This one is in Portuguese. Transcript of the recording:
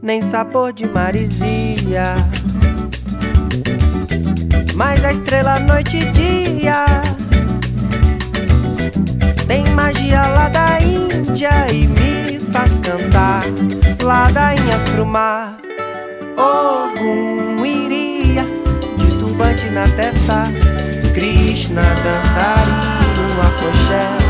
nem sabor de maresia. Mas a estrela, noite e dia tem magia lá da Índia e me faz cantar ladainhas pro mar. Ogum iria de turbante na testa, Krishna dançarino, afoxé